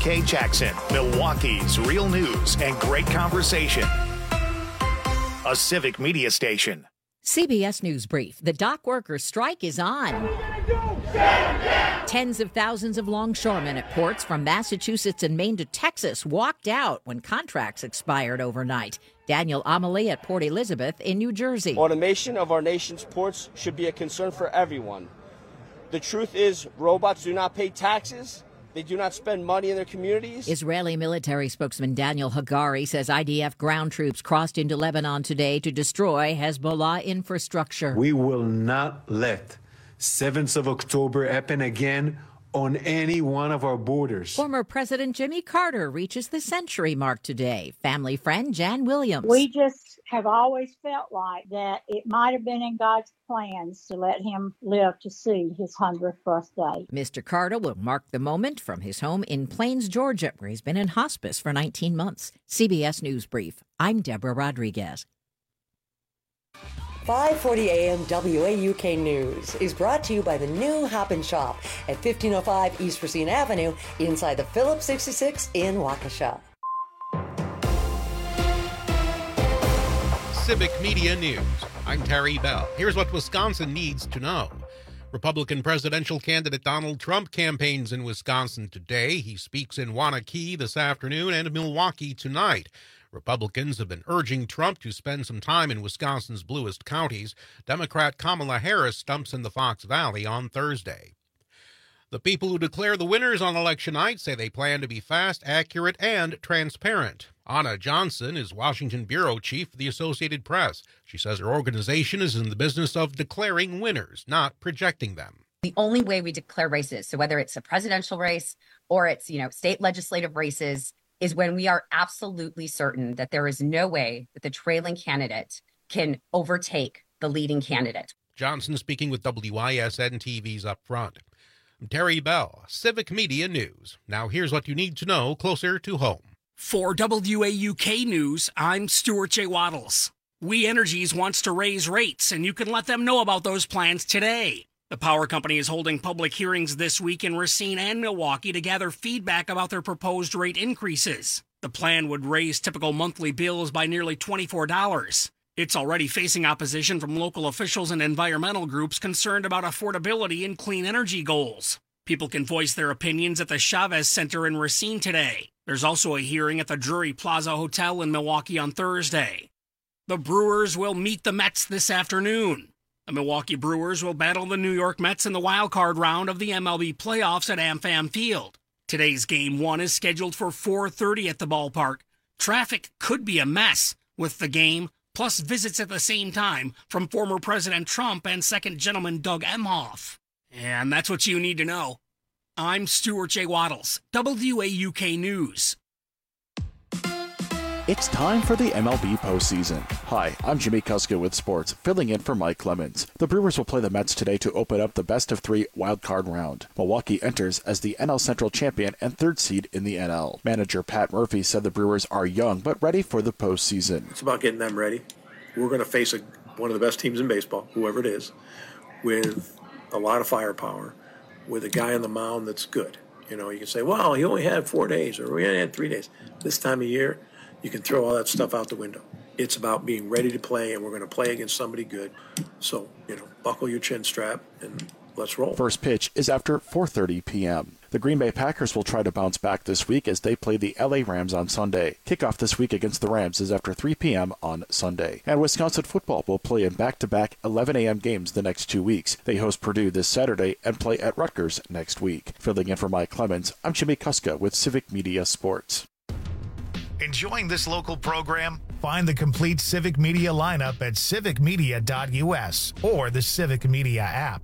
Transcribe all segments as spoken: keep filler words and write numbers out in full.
K Jackson, Milwaukee's real news and great conversation. A Civic Media station. C B S News Brief. The dock workers' strike is on. Tens of thousands of longshoremen at ports from Massachusetts and Maine to Texas walked out when contracts expired overnight. Daniel Amelie at Port Elizabeth in New Jersey. Automation of our nation's ports should be a concern for everyone. The truth is, robots do not pay taxes. They do not spend money in their communities. Israeli military spokesman Daniel Hagari says I D F ground troops crossed into Lebanon today to destroy Hezbollah infrastructure. We will not let seventh of October happen again on any one of our borders. Former President Jimmy Carter reaches the century mark today. Family friend Jan Williams. We just have always felt like that it might have been in God's plans to let him live to see his hundredth birthday. Mister Carter will mark the moment from his home in Plains, Georgia, where he's been in hospice for nineteen months. C B S News Brief. I'm Deborah Rodriguez. five forty a.m. W A U K News is brought to you by the new Hop and Shop at fifteen oh five East Racine Avenue inside the Phillips sixty-six in Waukesha. Civic Media News. I'm Terry Bell. Here's what Wisconsin needs to know. Republican presidential candidate Donald Trump campaigns in Wisconsin today. He speaks in Waunakee this afternoon and Milwaukee tonight. Republicans have been urging Trump to spend some time in Wisconsin's bluest counties. Democrat Kamala Harris stumps in the Fox Valley on Thursday. The people who declare the winners on election night say they plan to be fast, accurate, and transparent. Anna Johnson is Washington bureau chief for the Associated Press. She says her organization is in the business of declaring winners, not projecting them. The only way we declare races, so whether it's a presidential race or it's, you know, state legislative races, is when we are absolutely certain that there is no way that the trailing candidate can overtake the leading candidate. Johnson speaking with W I S N T V's Up Front. I'm Terry Bell, Civic Media News. Now here's what you need to know closer to home. For W A U K News, I'm Stuart J. Waddles. We Energies wants to raise rates, and you can let them know about those plans today. The power company is holding public hearings this week in Racine and Milwaukee to gather feedback about their proposed rate increases. The plan would raise typical monthly bills by nearly twenty-four dollars. It's already facing opposition from local officials and environmental groups concerned about affordability and clean energy goals. People can voice their opinions at the Chavez Center in Racine today. There's also a hearing at the Drury Plaza Hotel in Milwaukee on Thursday. The Brewers will meet the Mets this afternoon. The Milwaukee Brewers will battle the New York Mets in the wild card round of the M L B playoffs at AmFam Field. Today's Game one is scheduled for four thirty at the ballpark. Traffic could be a mess with the game, plus visits at the same time from former President Trump and Second Gentleman Doug Emhoff. And that's what you need to know. I'm Stuart J. Waddles, W A U K News. It's time for the M L B postseason. Hi, I'm Jimmy Kuska with sports, filling in for Mike Clemens. The Brewers will play the Mets today to open up the best-of-three wildcard round. Milwaukee enters as the N L Central champion and third seed in the N L. Manager Pat Murphy said the Brewers are young but ready for the postseason. It's about getting them ready. We're going to face a, one of the best teams in baseball, whoever it is, with a lot of firepower, with a guy on the mound that's good. You know, you can say, well, he only had four days or we only had three days. This time of year, you can throw all that stuff out the window. It's about being ready to play, and we're going to play against somebody good. So, you know, buckle your chin strap and let's roll. First pitch is after four thirty p.m. The Green Bay Packers will try to bounce back this week as they play the L A Rams on Sunday. Kickoff this week against the Rams is after three p.m. on Sunday. And Wisconsin football will play in back-to-back eleven a.m. games the next two weeks. They host Purdue this Saturday and play at Rutgers next week. Filling in for Mike Clemens, I'm Jimmy Kuska with Civic Media Sports. Enjoying this local program? Find the complete Civic Media lineup at civic media dot u s or the Civic Media app.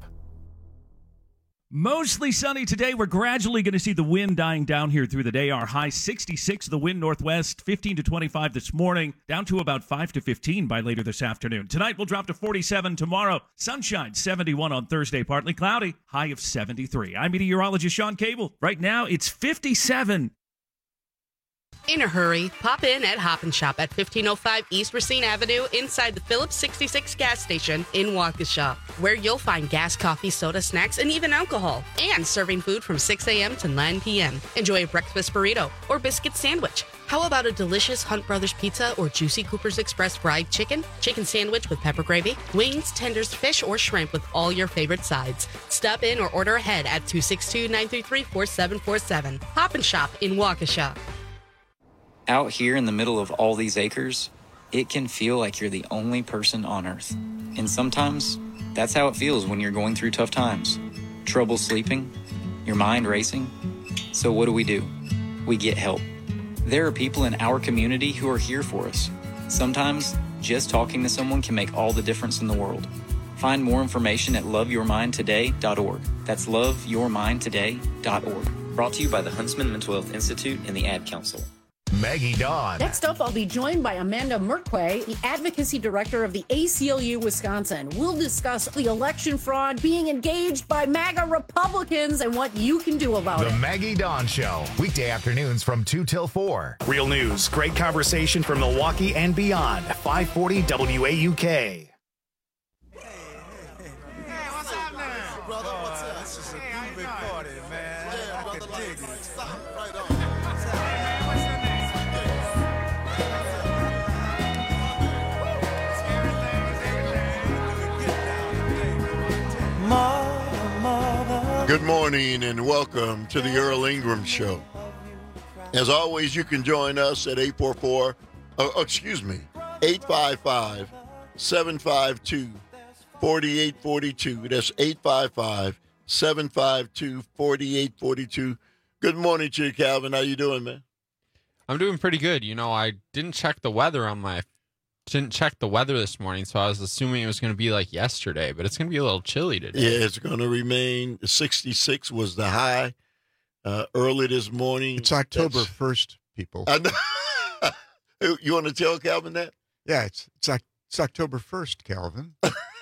Mostly sunny today. We're gradually going to see the wind dying down here through the day. Our high sixty-six, the wind northwest, fifteen to twenty-five this morning, down to about five to fifteen by later this afternoon. Tonight we'll drop to forty-seven tomorrow. Sunshine, seventy-one on Thursday, partly cloudy, high of seventy-three. I'm meteorologist Sean Cable. Right now it's fifty-seven. In a hurry, pop in at Hop and Shop at fifteen oh five East Racine Avenue inside the Phillips sixty-six gas station in Waukesha, where you'll find gas, coffee, soda, snacks, and even alcohol, and serving food from six a.m. to nine p.m. Enjoy a breakfast burrito or biscuit sandwich. How about a delicious Hunt Brothers pizza or juicy Cooper's Express fried chicken, chicken sandwich with pepper gravy, wings, tenders, fish, or shrimp with all your favorite sides? Stop in or order ahead at two six two, nine three three, four seven four seven. Hop and Shop in Waukesha. Out here in the middle of all these acres, it can feel like you're the only person on Earth. And sometimes, that's how it feels when you're going through tough times. Trouble sleeping, your mind racing. So what do we do? We get help. There are people in our community who are here for us. Sometimes, just talking to someone can make all the difference in the world. Find more information at love your mind today dot org. That's love your mind today dot org. Brought to you by the Huntsman Mental Health Institute and the Ad Council. Maggie Dawn. Next up, I'll be joined by Amanda Merkwe, the advocacy director of the A C L U Wisconsin. We'll discuss the election fraud being engaged by MAGA Republicans and what you can do about the it. The Maggie Dawn Show, weekday afternoons from two till four. Real news, great conversation from Milwaukee and beyond. five forty W A U K. Good morning and welcome to the Earl Ingram Show. As always, you can join us at eight four four, oh, excuse me, eight five five, seven five two, four eight four two. That's eight five five, seven five two, four eight four two. Good morning to you, Calvin. How you doing, man? I'm doing pretty good. You know, I didn't check the weather on my Didn't check the weather this morning, so I was assuming it was going to be like yesterday, but it's going to be a little chilly today. Yeah, it's going to remain. sixty-six was the high uh, early this morning. It's October first, people. I know. You want to tell Calvin that? Yeah, it's it's, it's October first, Calvin.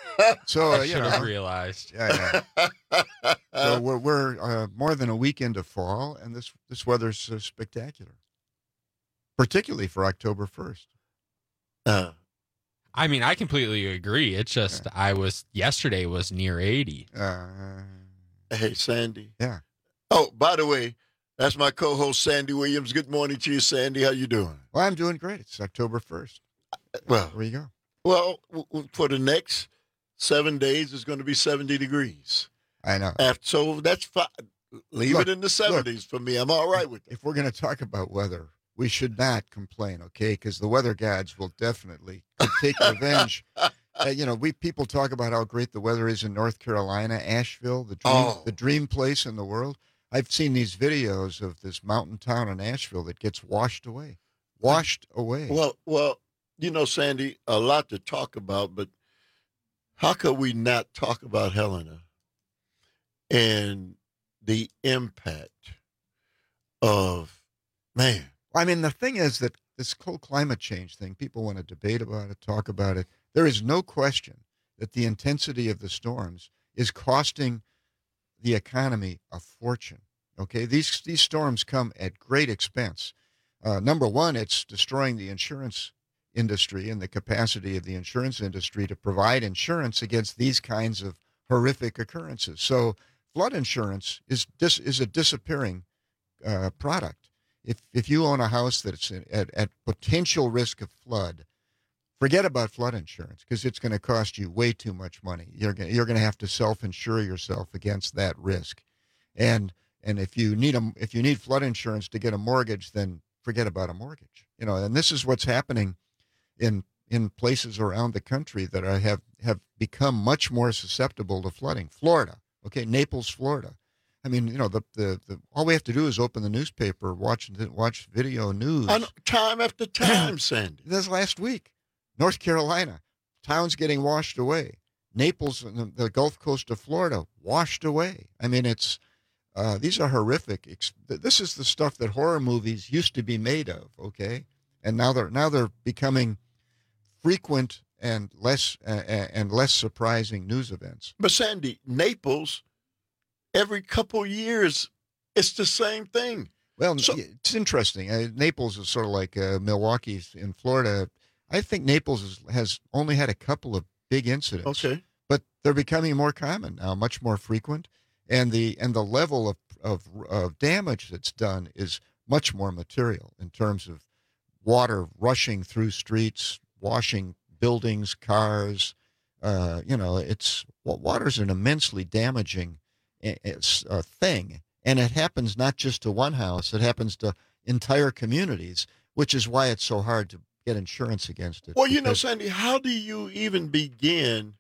So uh, I you should know, have realized. Yeah, yeah. So we're we're uh, more than a week into fall, and this this weather's uh, spectacular, particularly for October first. Uh, I mean, I completely agree. It's just yeah. I was yesterday was near eighty. Uh, hey, Sandy. Yeah. Oh, by the way, that's my co-host Sandy Williams. Good morning to you, Sandy. How you doing? Well, I'm doing great. It's October first. Well, there you go. Well, for the next seven days, it's going to be seventy degrees. I know. After, so that's fine. Leave look, it in the seventies look, for me. I'm all right with that. If we're going to talk about weather, we should not complain, okay? Because the weather gods will definitely take revenge. uh, you know, we people talk about how great the weather is in North Carolina, Asheville, the dream, oh. the dream place in the world. I've seen these videos of this mountain town in Asheville that gets washed away, washed away. Well, well, you know, Sandy, a lot to talk about, but how could we not talk about Helena and the impact of, man. I mean, the thing is that this whole climate change thing, people want to debate about it, talk about it. There is no question that the intensity of the storms is costing the economy a fortune. Okay, these these storms come at great expense. Uh, number one, it's destroying the insurance industry and the capacity of the insurance industry to provide insurance against these kinds of horrific occurrences. So, flood insurance is dis, is a disappearing uh, product. If if you own a house that's at, at potential risk of flood, forget about flood insurance because it's going to cost you way too much money. You're going you're going to have to self-insure yourself against that risk, and and if you need a if you need flood insurance to get a mortgage, then forget about a mortgage. You know, and this is what's happening in in places around the country that are, have have become much more susceptible to flooding. Florida, okay, Naples, Florida. I mean, you know, the, the, the all we have to do is open the newspaper, watch watch video news. On time after time, Sandy. This last week, North Carolina, towns getting washed away. Naples, the, the Gulf Coast of Florida, washed away. I mean, it's uh, these are horrific. This is the stuff that horror movies used to be made of. Okay, and now they're now they're becoming frequent and less uh, and less surprising news events. But Sandy, Naples. Every couple years, it's the same thing. Well, so, it's interesting. Uh, Naples is sort of like uh, Milwaukee in Florida. I think Naples is, has only had a couple of big incidents. Okay. But they're becoming more common now, much more frequent, and the and the level of, of of damage that's done is much more material in terms of water rushing through streets, washing buildings, cars. Uh, you know, it's well, water's an immensely damaging it's a thing, and it happens not just to one house; it happens to entire communities, which is why it's so hard to get insurance against it. Well, you know, Sandy, how do you even begin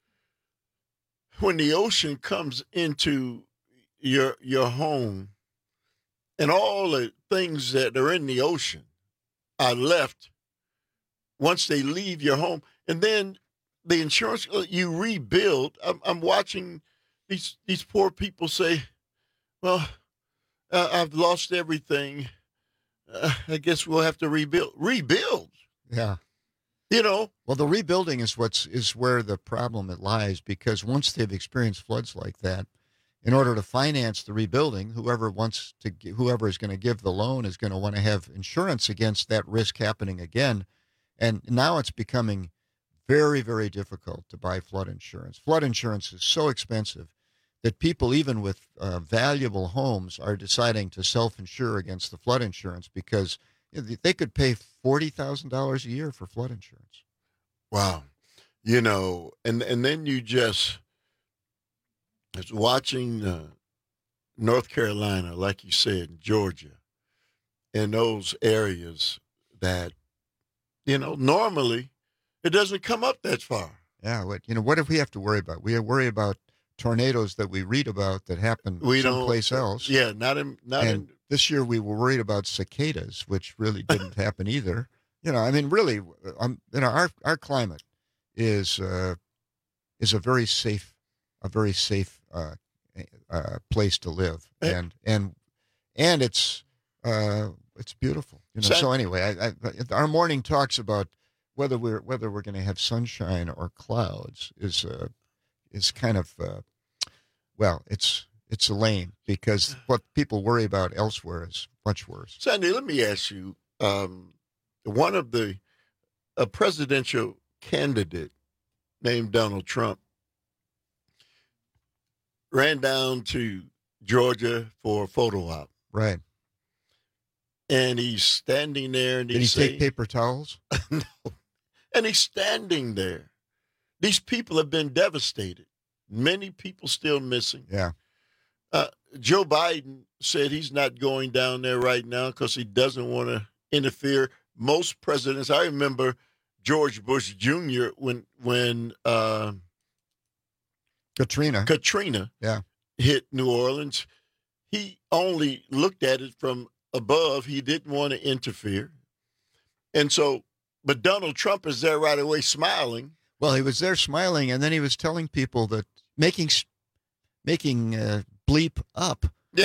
when the ocean comes into your your home, and all the things that are in the ocean are left once they leave your home, and then the insurance you rebuild? I'm, I'm watching these these poor people say, "Well, uh, I've lost everything. Uh, I guess we'll have to rebuild." Rebuild. Yeah. You know. Well, the rebuilding is what's is where the problem it lies, because once they've experienced floods like that, in order to finance the rebuilding, whoever wants to whoever is going to give the loan is going to want to have insurance against that risk happening again. And now it's becoming very, very difficult to buy flood insurance. Flood insurance is so expensive that people, even with uh, valuable homes, are deciding to self-insure against the flood insurance because they could pay forty thousand dollars a year for flood insurance. Wow. You know, and, and then you just, it's watching uh, North Carolina, like you said, Georgia, in those areas that, you know, normally it doesn't come up that far. Yeah. What, you know, what do we have to worry about? We worry about tornadoes that we read about that happen we someplace else. Yeah, not in, not and in. This year we were worried about cicadas, which really didn't happen either. You know, I mean, really, um, you know, our our climate is uh, is a very safe, a very safe uh, uh, place to live, and and and it's uh, it's beautiful. You know. So, so anyway, I, I, our morning talks about whether we're whether we're going to have sunshine or clouds is uh, is kind of uh, well, it's. It's lame because what people worry about elsewhere is much worse. Sandy, let me ask you, um, one of the, a presidential candidate named Donald Trump ran down to Georgia for a photo op. Right. And he's standing there. And Did he saying, take paper towels? No. And he's standing there. These people have been devastated. Many people still missing. Yeah. Uh, Joe Biden said he's not going down there right now because he doesn't want to interfere. Most presidents, I remember George Bush Junior when when uh, Katrina Katrina yeah. hit New Orleans, he only looked at it from above. He didn't want to interfere. And so, but Donald Trump is there right away smiling. Well, he was there smiling, and then he was telling people that making making uh, bleep up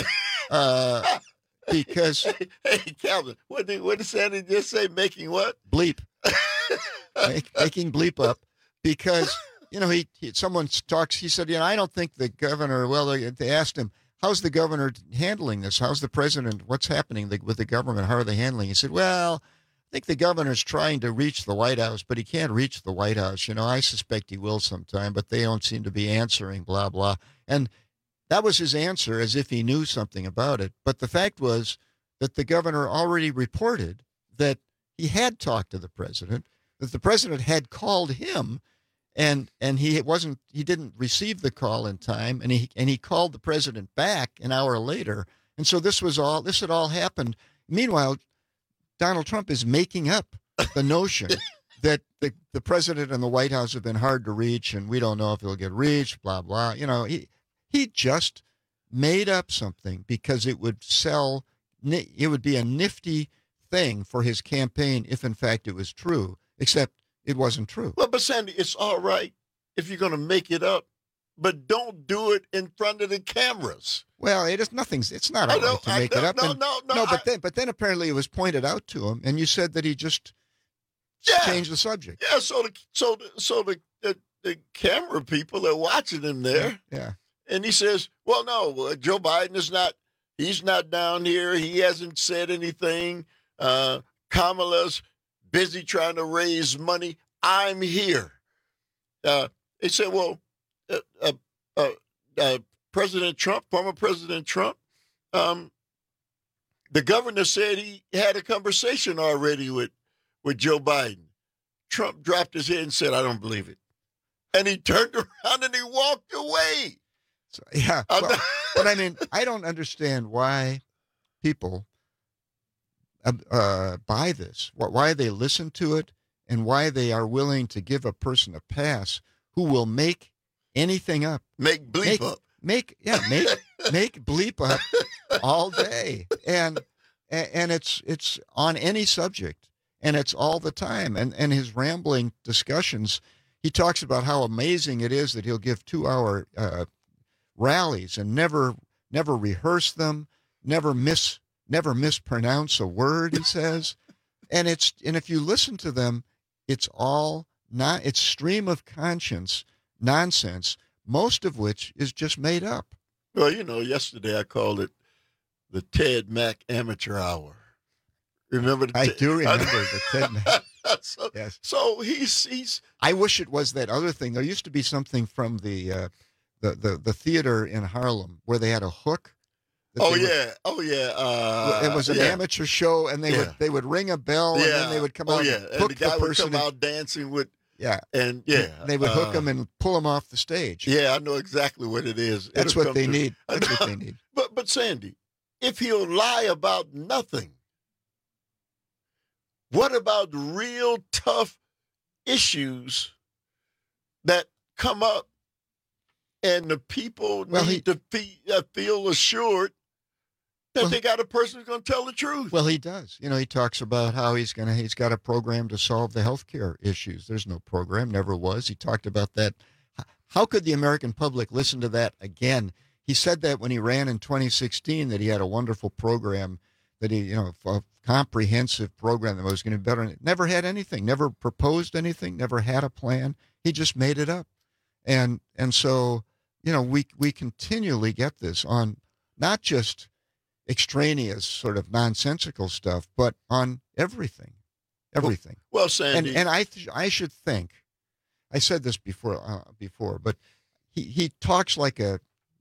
uh, because hey, hey Calvin, what did what did Sandy just say? Making what? Bleep. Make, making bleep up because you know he, he someone talks. He said, you know, I don't think the governor. Well, they, they asked him, how's the governor handling this? How's the president? What's happening with the government? How are they handling? He said, well, I think the governor's trying to reach the White House, but he can't reach the White House. You know, I suspect he will sometime, but they don't seem to be answering. Blah blah and. That was his answer, as if he knew something about it. But the fact was that the governor already reported that he had talked to the president, that the president had called him, and and he wasn't he didn't receive the call in time, and he and he called the president back an hour later. And so this was all this had all happened. Meanwhile, Donald Trump is making up the notion that the, the president and the White House have been hard to reach, and we don't know if he'll get reached. Blah blah. You know he. He just made up something because it would sell, it would be a nifty thing for his campaign if, in fact, it was true, except it wasn't true. Well, but Sandy, it's all right if you're going to make it up, but don't do it in front of the cameras. Well, it is nothing's, it's not all right to make it up. No, and, no, no. No, but I, then, but then apparently it was pointed out to him, and you said that he just yeah, changed the subject. Yeah, so the, so the, so the, the, the camera people are watching him there. Yeah. And he says, well, no, uh, Joe Biden is not He's not down here. He hasn't said anything. Uh, Kamala's busy trying to raise money. I'm here. Uh, they said, well, uh, uh, uh, uh, President Trump, former President Trump, um, the governor said he had a conversation already with, with Joe Biden. Trump dropped his head and said, I don't believe it. And he turned around and he walked away. So, yeah. Well, but I mean, I don't understand why people uh, uh, buy this, why they listen to it, and why they are willing to give a person a pass who will make anything up. Make bleep make, up. Make, yeah, make, make bleep up all day. And, and it's, it's on any subject, and it's all the time. And, and his rambling discussions, he talks about how amazing it is that he'll give two-hour uh, rallies and never, never rehearse them, never miss, never mispronounce a word. He says, and it's, and if you listen to them, it's all not. It's stream of conscience nonsense, most of which is just made up. Well, you know, yesterday I called it the Ted Mack Amateur Hour. Remember? The I Ted, do remember the Ted Mack. so, yes. So he's he's. I wish it was that other thing. There used to be something from the uh, the, the the theater in Harlem where they had a hook. Oh would, yeah, oh yeah. Uh, it was an yeah. amateur show, and they yeah. would they would ring a bell, yeah. and then they would come oh, out yeah. and and hook the guy the would person come in, out dancing with. Yeah, and yeah, they would hook uh, them and pull them off the stage. Yeah, I know exactly what it is. That's It'll what they through. need. That's what they need. But but Sandy, if he'll lie about nothing, what about real tough issues that come up, and the people well, need he, to fe- uh, feel assured that well, they got a person who's going to tell the truth? Well, he does. You know, he talks about how he's going to, he's got a program to solve the healthcare issues. There's no program, never was. He talked about that. How could the American public listen to that again? He said that when he ran in twenty sixteen, that he had a wonderful program, that he, you know, a comprehensive program that was going to be better. Never had anything, never proposed anything, never had a plan. He just made it up. And, and so, you know, we, we continually get this on not just extraneous sort of nonsensical stuff, but on everything, everything. Well, well Sandy, and and I th- I should think, I said this before uh, before, but he he talks like a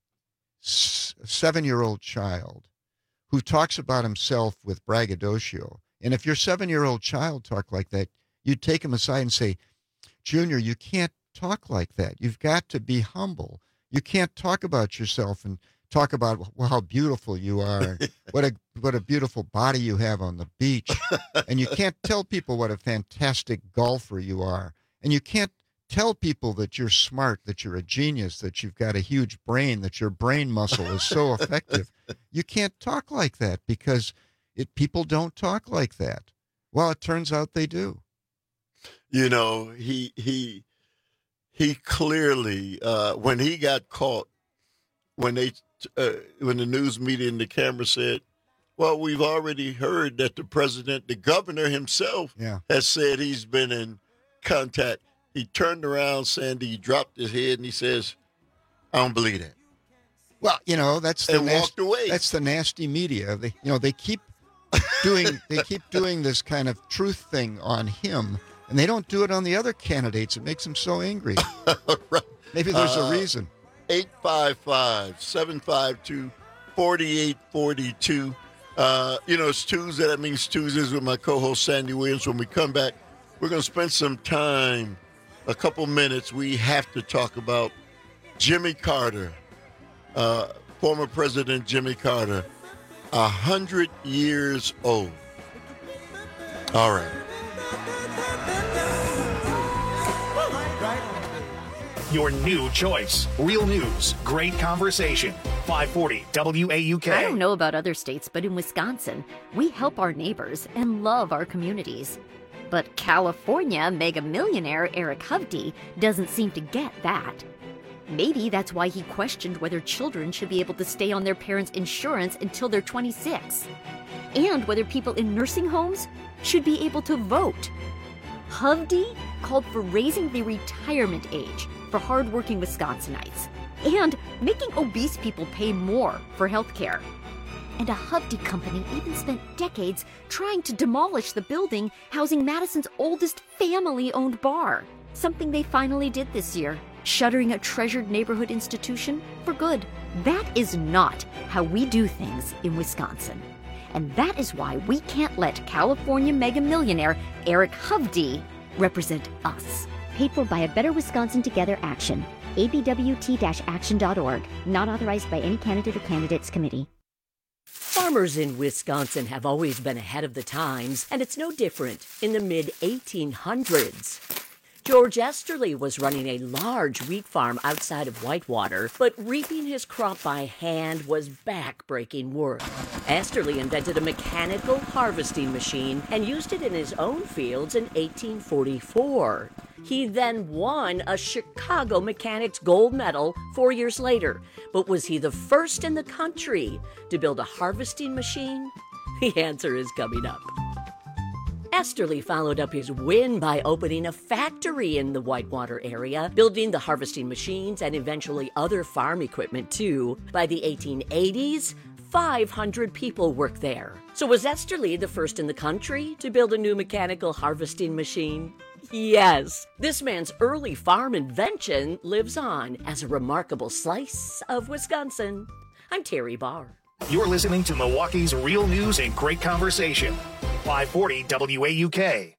s- seven-year-old child who talks about himself with braggadocio. And if your seven-year-old child talked like that, you'd take him aside and say, Junior, you can't talk like that. You've got to be humble. You can't talk about yourself and talk about well, how beautiful you are, what a what a beautiful body you have on the beach, and you can't tell people what a fantastic golfer you are, and you can't tell people that you're smart, that you're a genius, that you've got a huge brain, that your brain muscle is so effective. You can't talk like that because it people don't talk like that. Well, it turns out they do. You know, he he he clearly uh, when he got caught, when they uh, when the news media and the camera said, well, we've already heard that the president, the governor himself, yeah. has said he's been in contact. He turned around, Sandy, he dropped his head, and he says, I don't believe that. Well, you know, that's the and nas- walked away. That's the nasty media. They, you know, they keep doing they keep doing this kind of truth thing on him, and they don't do it on the other candidates. It makes them so angry. right. Maybe there's uh, a reason. eight five five, seven five two, four eight four two. Uh, you know, it's Tuesday. That means Tuesdays with my co-host Sandy Williams. When we come back, we're going to spend some time, a couple minutes. We have to talk about Jimmy Carter, uh, former President Jimmy Carter, a hundred years old. All right. Your new choice. Real news. Great conversation. five forty W A U K. I don't know about other states, but in Wisconsin, we help our neighbors and love our communities. But California mega millionaire Eric Hovde doesn't seem to get that. Maybe that's why he questioned whether children should be able to stay on their parents' insurance until they're twenty-six, and whether people in nursing homes should be able to vote. Hovde called for raising the retirement age for hardworking Wisconsinites and making obese people pay more for health care. And a Hovde company even spent decades trying to demolish the building housing Madison's oldest family-owned bar. Something they finally did this year, shuttering a treasured neighborhood institution for good. That is not how we do things in Wisconsin. And that is why we can't let California mega millionaire Eric Hovde represent us. Paid for by a Better Wisconsin Together action. A B W T action dot org. Not authorized by any candidate or candidates committee. Farmers in Wisconsin have always been ahead of the times, and it's no different in the mid eighteen hundreds. George Esterly was running a large wheat farm outside of Whitewater, but reaping his crop by hand was back-breaking work. Esterly invented a mechanical harvesting machine and used it in his own fields in eighteen forty-four. He then won a Chicago Mechanics Gold Medal four years later. But was he the first in the country to build a harvesting machine? The answer is coming up. Esterly followed up his win by opening a factory in the Whitewater area, building the harvesting machines and eventually other farm equipment too. By the eighteen eighties, five hundred people worked there. So was Esterly the first in the country to build a new mechanical harvesting machine? Yes. This man's early farm invention lives on as a remarkable slice of Wisconsin. I'm Terry Barr. You're listening to Milwaukee's Real News and Great Conversation. five forty W A U K.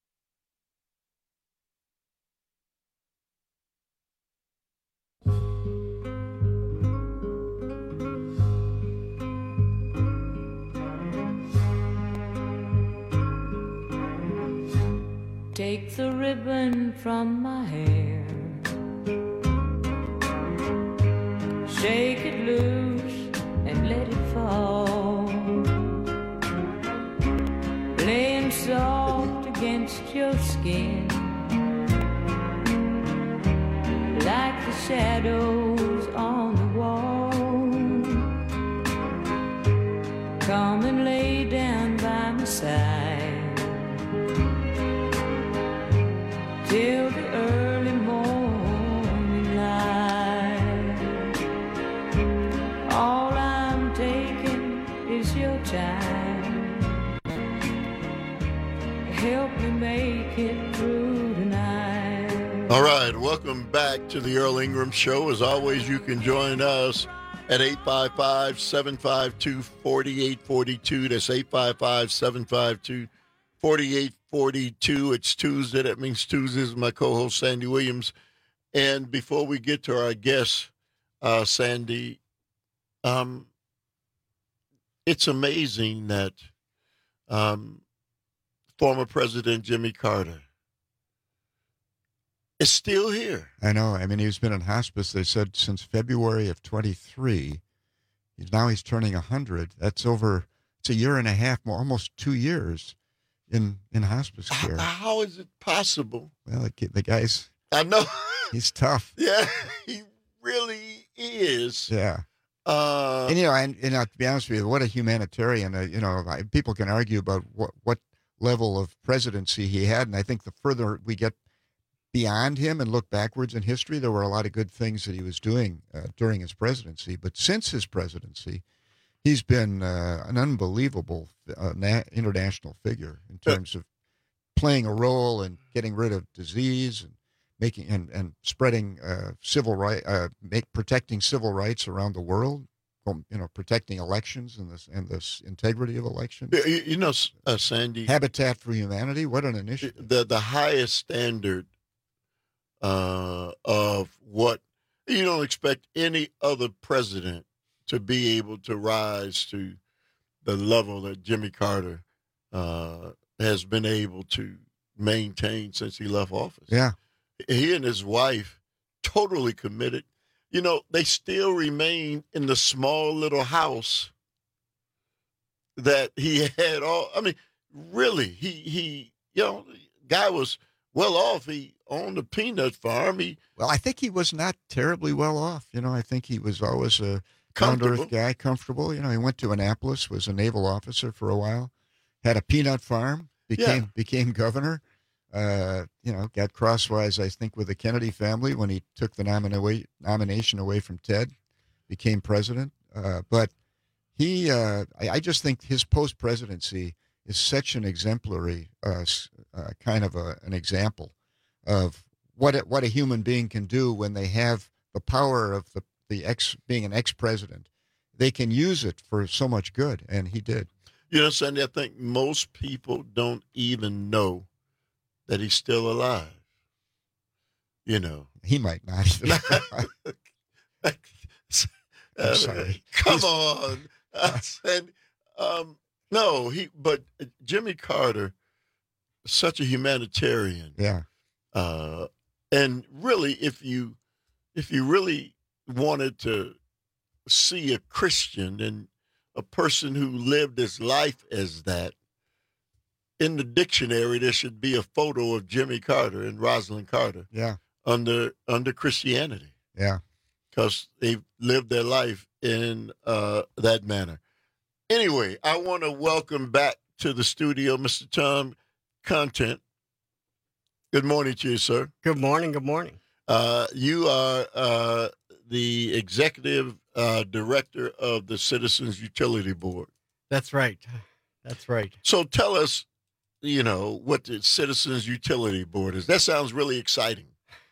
Take the ribbon from my hair, shake it loose and let it fall, laying soft against your skin, like the shadows on the wall. Come and lay down by my side till the early morning light. All I'm taking is your time. Help me make it through tonight. All right, welcome back to the Earl Ingram Show. As always, you can join us at eight five five, seven five two, four eight four two. That's eight five five, seven five two, four eight four two. It's Tuesday. That means Tuesday is my co-host, Sandy Williams. And before we get to our guest, uh, Sandy, um, it's amazing that um, former President Jimmy Carter is still here. I know. I mean, he's been in hospice, they said, since February of twenty-three. He's now he's turning one hundred. That's over, it's a year and a half, more, almost two years in, in hospice care. How, how is it possible? Well, the, the guy's... I know. He's tough. Yeah, he really is. Yeah. Uh, and, you know, and, and uh, to be honest with you, what a humanitarian. Uh, you know, I, people can argue about what, what level of presidency he had, and I think the further we get beyond him and look backwards in history, there were a lot of good things that he was doing uh, during his presidency. But since his presidency, he's been uh, an unbelievable uh, na- international figure in terms of playing a role in getting rid of disease and making and, and spreading uh, civil right, uh, make, protecting civil rights around the world. You know, protecting elections and this and this integrity of elections. You, you know, uh, Sandy, Habitat for Humanity. What an initiative! The the highest standard uh, of what you don't expect any other president to be able to rise to the level that Jimmy Carter uh, has been able to maintain since he left office. Yeah. He and his wife totally committed. You know, they still remain in the small little house that he had all. I mean, really, he, he you know, guy was well off. He owned a peanut farm. He, well, I think he was not terribly well off. You know, I think he was always a down-to-earth guy, comfortable. You know, he went to Annapolis, was a naval officer for a while, had a peanut farm, became yeah. became governor. Uh, you know, got crosswise, I think, with the Kennedy family when he took the nomina- nomination away from Ted, became president. Uh, but he, uh, I, I just think his post-presidency is such an exemplary uh, uh, kind of a, an example of what a, what a human being can do when they have the power of the, the ex being an ex-president. They can use it for so much good, and he did. You know, Sandy, I think most people don't even know that he's still alive. You know. He might not. I'm sorry. Come on. I said, um, no, he, but Jimmy Carter, such a humanitarian. Yeah. Uh, and really, if you, if you really wanted to see a Christian and a person who lived his life as that, in the dictionary, there should be a photo of Jimmy Carter and Rosalind Carter. Yeah. Under, under Christianity. Yeah. Because they've lived their life in uh, that manner. Anyway, I want to welcome back to the studio Mister Tom Content. Good morning to you, sir. Good morning. Good morning. Uh, you are uh, the executive uh, director of the Citizens Utility Board. That's right. That's right. So tell us, you know, what the Citizens Utility Board is. That sounds really exciting.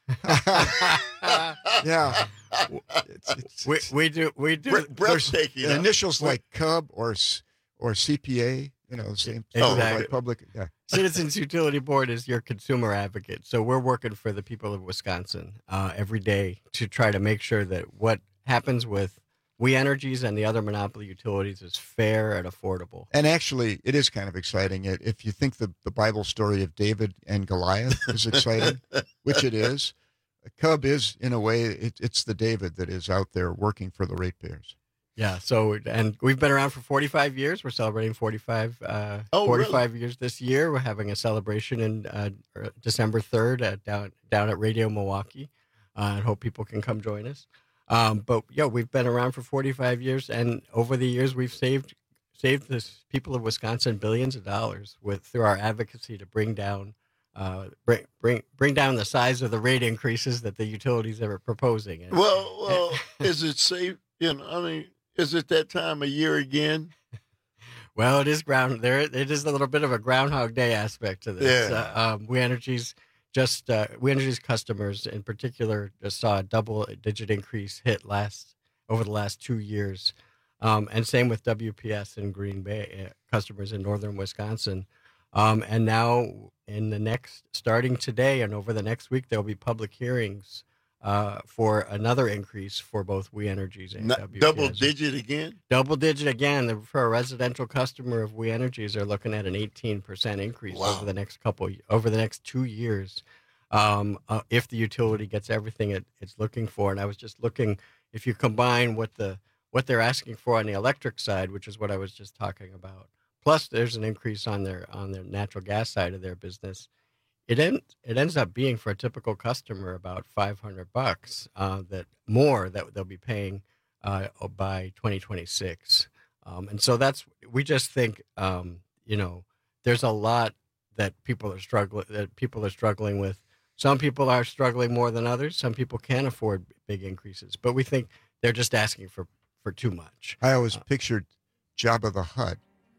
Yeah. It's, it's, we, we do we do Bre- breathtaking. The initials like Cub or or C P A, you know, same exactly. like public. Yeah. Citizens Utility Board is your consumer advocate. So we're working for the people of Wisconsin uh, every day to try to make sure that what happens with We Energies and the other monopoly utilities is fair and affordable. And actually, it is kind of exciting. It, if you think the, the Bible story of David and Goliath is exciting, which it is, Cub is, in a way, it, it's the David that is out there working for the ratepayers. Yeah. So, and we've been around for forty-five years. We're celebrating forty-five, uh, oh, forty-five really? years this year. We're having a celebration in uh, December third at, down down at Radio Milwaukee. Uh, I hope people can come join us. Um, but yeah, we've been around for forty-five years, and over the years, we've saved saved the people of Wisconsin billions of dollars with through our advocacy to bring down uh, bring bring bring down the size of the rate increases that the utilities are proposing. And, well, well, is it safe? You know, I mean, is it that time of year again? Well, it is ground there. It is a little bit of a Groundhog Day aspect to this. Yeah. Uh, um, We Energies. Just uh, We Energies customers in particular just saw a double-digit increase hit last over the last two years, um, and same with W P S in Green Bay uh, customers in northern Wisconsin. Um, and now, in the next, starting today and over the next week, there will be public hearings uh, for another increase for both We Energies and Not W P S. Double digit again. Double digit again. For a residential customer of We Energies, they're looking at an eighteen percent increase Wow. over the next couple, over the next two years, um, uh, if the utility gets everything it, it's looking for. And I was just looking, if you combine what the what they're asking for on the electric side, which is what I was just talking about, plus there's an increase on their on their natural gas side of their business. It end, it ends up being for a typical customer about five hundred bucks uh, that more that they'll be paying uh, by twenty twenty-six. Um, and so that's, we just think, um, you know, there's a lot that people are struggling, that people are struggling with. Some people are struggling more than others. Some people can't afford big increases, but we think they're just asking for, for too much. I always uh, pictured Jabba the Hutt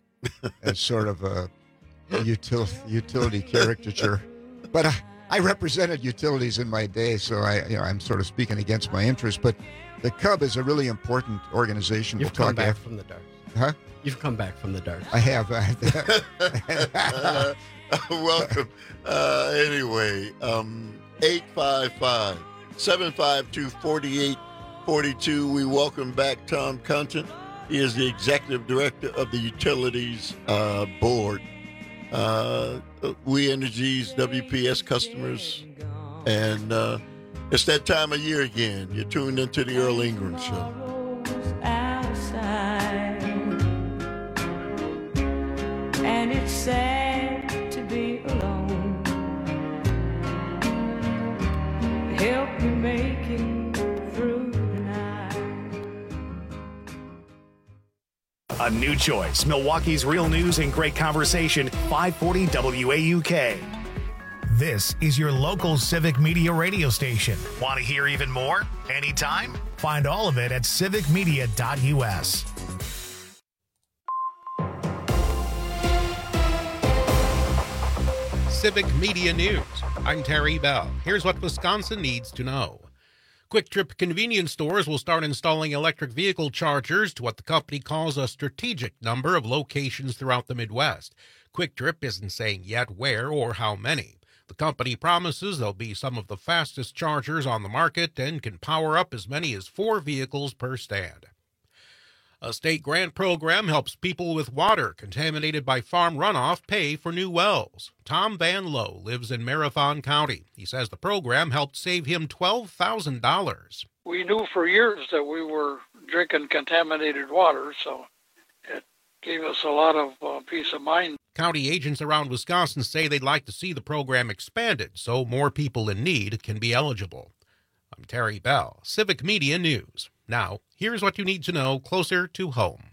as sort of a util- utility caricature. But I, I represented utilities in my day, so I, you know, I'm sort of speaking against my interest. But the Cub is a really important organization. You've we'll come talk back after. from the dark. Huh? You've come back from the dark. I have. uh, welcome. Uh, anyway, um, eight five five, seven five two, four eight four two. We welcome back Tom Content. He is the executive director of the Utilities uh, Board. Uh, We Energies, W P S customers, and uh, it's that time of year again. You're tuned into the Earl Ingram Show. Outside, and it's sad to be alone. Help me make it through the night. A new choice. Milwaukee's real news and great conversation. five forty W A U K. This is your local civic media radio station. Want to hear even more? Anytime? Find all of it at civic media dot U S. Civic Media News. I'm Terry Bell. Here's what Wisconsin needs to know. Quick Trip convenience stores will start installing electric vehicle chargers to what the company calls a strategic number of locations throughout the Midwest. Quick Trip isn't saying yet where or how many. The company promises they'll be some of the fastest chargers on the market and can power up as many as four vehicles per stand. A state grant program helps people with water contaminated by farm runoff pay for new wells. Tom Van Lowe lives in Marathon County. He says the program helped save him twelve thousand dollars. We knew for years that we were drinking contaminated water, so it gave us a lot of uh, peace of mind. County agents around Wisconsin say they'd like to see the program expanded so more people in need can be eligible. I'm Terry Bell, Civic Media News. Now, here's what you need to know closer to home.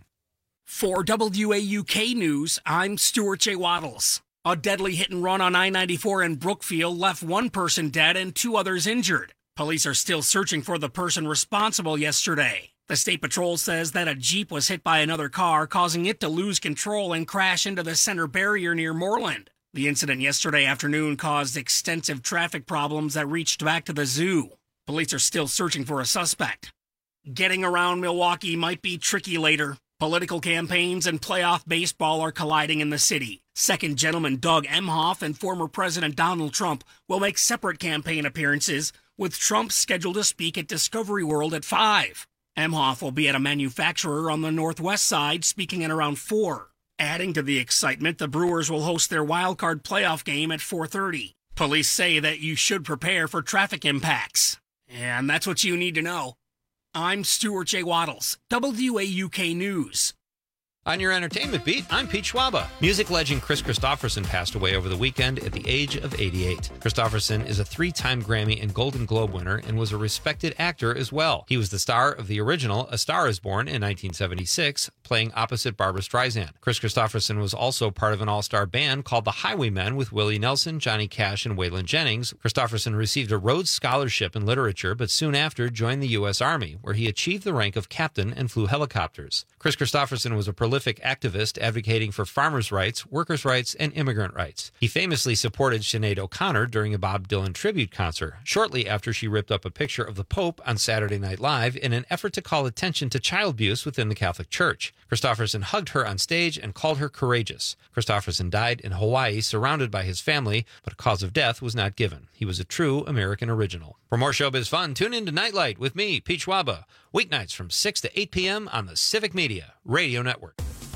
For W A U K News, I'm Stuart J. Waddles. A deadly hit and run on I ninety-four in Brookfield left one person dead and two others injured. Police are still searching for the person responsible yesterday. The State Patrol says that a Jeep was hit by another car, causing it to lose control and crash into the center barrier near Moreland. The incident yesterday afternoon caused extensive traffic problems that reached back to the zoo. Police are still searching for a suspect. Getting around Milwaukee might be tricky later. Political campaigns and playoff baseball are colliding in the city. Second Gentleman Doug Emhoff and former President Donald Trump will make separate campaign appearances, with Trump scheduled to speak at Discovery World at five. Emhoff will be at a manufacturer on the northwest side, speaking at around four. Adding to the excitement, the Brewers will host their wildcard playoff game at four thirty. Police say that you should prepare for traffic impacts. And that's what you need to know. I'm Stuart J. Waddles, W A U K News. On your entertainment beat, I'm Pete Schwaba. Music legend Chris Christopherson passed away over the weekend at the age of eighty-eight. Christopherson is a three-time Grammy and Golden Globe winner and was a respected actor as well. He was the star of the original A Star is Born in nineteen seventy-six, playing opposite Barbra Streisand. Chris Christopherson was also part of an all-star band called the Highwaymen with Willie Nelson, Johnny Cash, and Waylon Jennings. Christopherson received a Rhodes Scholarship in literature, but soon after joined the U S Army, where he achieved the rank of captain and flew helicopters. Chris Christopherson was a prolific activist advocating for farmers' rights, workers' rights, and immigrant rights. He famously supported Sinead O'Connor during a Bob Dylan tribute concert, shortly after she ripped up a picture of the Pope on Saturday Night Live in an effort to call attention to child abuse within the Catholic Church. Christopherson hugged her on stage and called her courageous. Christopherson died in Hawaii, surrounded by his family, but a cause of death was not given. He was a true American original. For more showbiz fun, tune in to Nightlight with me, Pete Schwaba, weeknights from six to eight p.m. on the Civic Media Radio Network.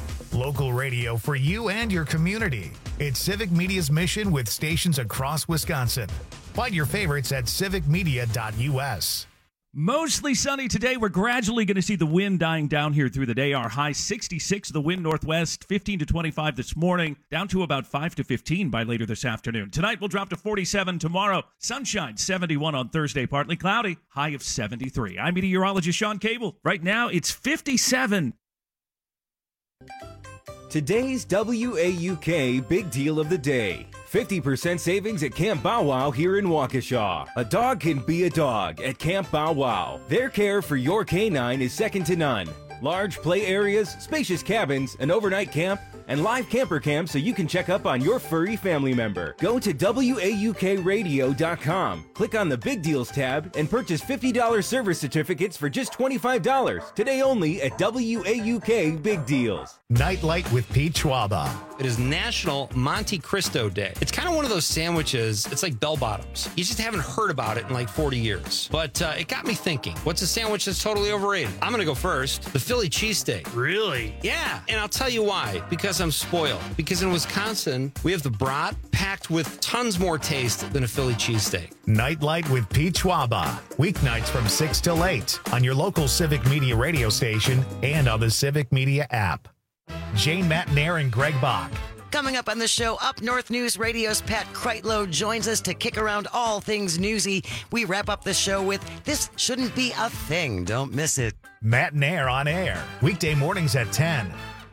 Local radio for you and your community. It's Civic Media's mission with stations across Wisconsin. Find your favorites at civic media dot u s. Mostly sunny today. We're gradually going to see the wind dying down here through the day. Our high sixty-six, the wind northwest, fifteen to twenty-five this morning, down to about five to fifteen by later this afternoon. Tonight we'll drop to forty-seven tomorrow. Sunshine, seventy-one on Thursday, partly cloudy, high of seventy-three. I'm meteorologist Sean Cable. Right now it's fifty-seven. Today's W A U K Big Deal of the Day. fifty percent savings at Camp Bow Wow here in Waukesha. A dog can be a dog at Camp Bow Wow. Their care for your canine is second to none. Large play areas, spacious cabins, an overnight camp, and live camper camp so you can check up on your furry family member. Go to W A U K radio dot com, click on the Big Deals tab, and purchase fifty dollars service certificates for just twenty-five dollars. Today only at W A U K Big Deals. Nightlight with Pete Schwaba. It is National Monte Cristo Day. It's kind of one of those sandwiches, it's like bell bottoms. You just haven't heard about it in like forty years. But uh, it got me thinking, what's a sandwich that's totally overrated? I'm going to go first. The Philly cheesesteak. Really? Yeah, and I'll tell you why. Because I'm spoiled. Because in Wisconsin, we have the brat packed with tons more taste than a Philly cheesesteak. Nightlight with Pete Schwaba. Weeknights from six till eight on your local Civic Media radio station and on the Civic Media app. Jane Matnair and Greg Bach. Coming up on the show, Up North News Radio's Pat Kreitlow joins us to kick around all things newsy. We wrap up the show with This Shouldn't Be a Thing. Don't miss it. Matnair on air. Weekday mornings at ten.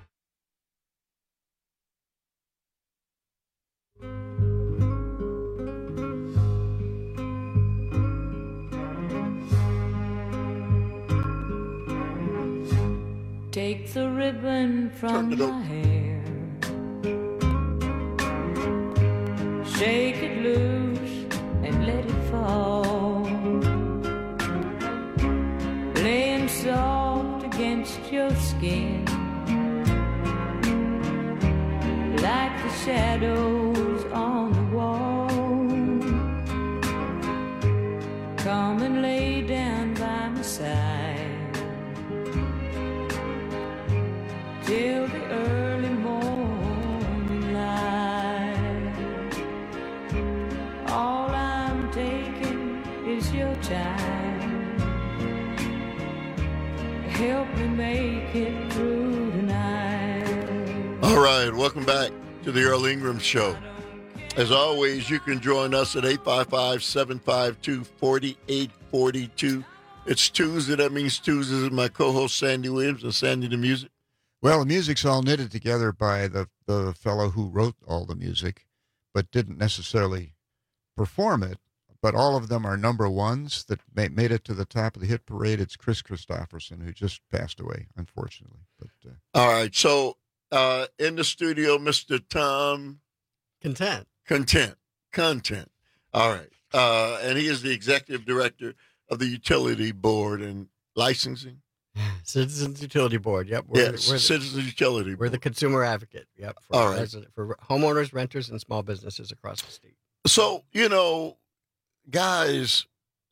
Take the ribbon from my hair. Shake it loose and let it fall. Laying soft against your skin, like the shadows on the wall. Come and lay down by my side till the early morning light. All I'm taking is your time. Help me make it through tonight. All right, welcome back to the Earl Ingram Show. As always, you can join us at eight five five, seven five two, four eight four two. It's Tuesday. That means Tuesday is my co-host Sandy Williams and Sandy the Music. Well, the music's all knitted together by the, the fellow who wrote all the music, but didn't necessarily perform it. But all of them are number ones that ma- made it to the top of the hit parade. It's Chris Christopherson, who just passed away, unfortunately. But uh, all right, so uh, in the studio, Mister Tom Content. Content. Content. All right. Uh, and he is the executive director of the Utility Board and Licensing. Citizens Utility Board. Yep. We're, Yes, we're the, Citizens Utility We're Board. the consumer advocate. Yep. For, All right. resident, for homeowners, renters, and small businesses across the state. So, you know, guys,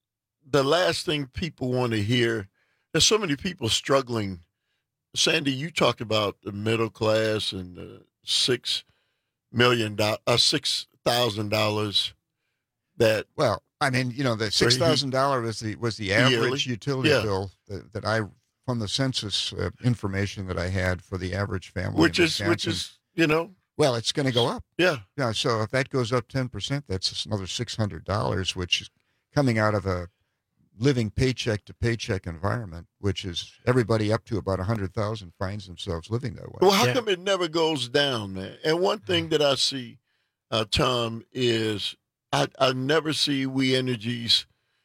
the last thing people want to hear, there's so many people struggling. Sandy, you talked about the middle class and the six million dollars, uh, six thousand dollars that. Well, I mean, you know, the six thousand dollars was the was the average Yearly? utility Yeah. bill that, that I, from the census uh, information that I had for the average family, Which in is, which Wisconsin. is, you know. Well, it's going to go up. Yeah. Yeah. So if that goes up ten percent, that's another six hundred dollars, which is coming out of a living paycheck to paycheck environment, which is everybody up to about one hundred thousand finds themselves living that way. Well, how come it never goes down, man? And one thing that I see, uh, Tom, is I, I never see We Energies.